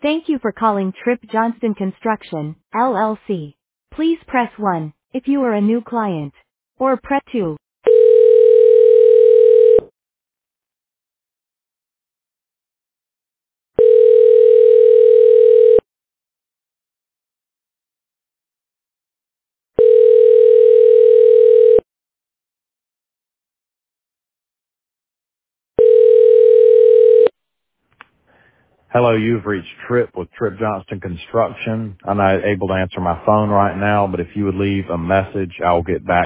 Thank you for calling Tripp Johnston Construction, LLC. Please press 1 if you are a new client. Or press 2. Hello, you've reached Tripp with Tripp Johnston Construction. I'm not able to answer my phone right now, but if you would leave a message, I'll get back.